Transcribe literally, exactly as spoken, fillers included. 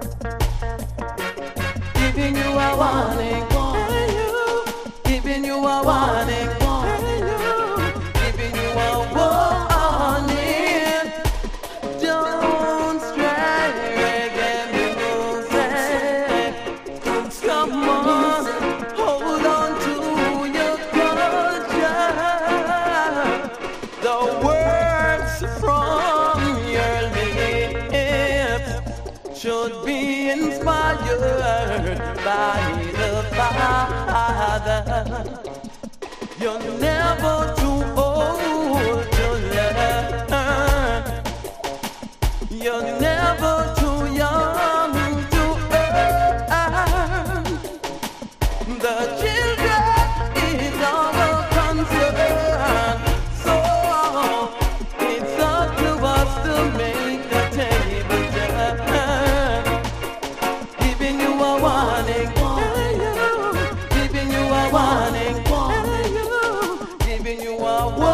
Giving you a warning, giving you a warning, giving you a warning. Don't stray again, music. Come on, hold on to your culture. The words from your lips should be inspired by the Father. You're never too old to learn. You're never too young to earn. The children is our concern. So it's up to us to make the table turn. Giving you a warning, giving you a warning, giving you a warning.